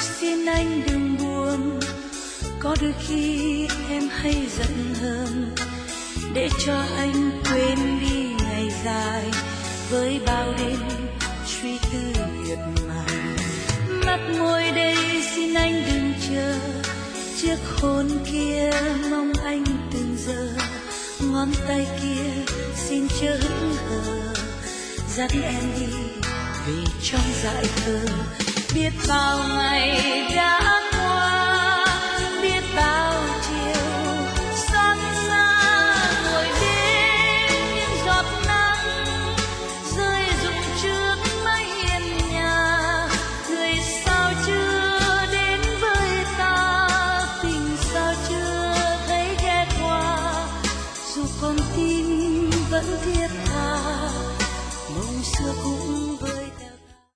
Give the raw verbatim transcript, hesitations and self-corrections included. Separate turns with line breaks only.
xin anh đừng buồn, có đôi khi em hay giận hờn, để cho anh quên đi ngày dài với bao đêm suy tư miệt mài. Mắt môi đây xin anh đừng chờ, chiếc hôn kia mong anh từng giờ, ngón tay kia xin chớ hững hờ, dắt em đi về trong dại thơ. Biết bao ngày đã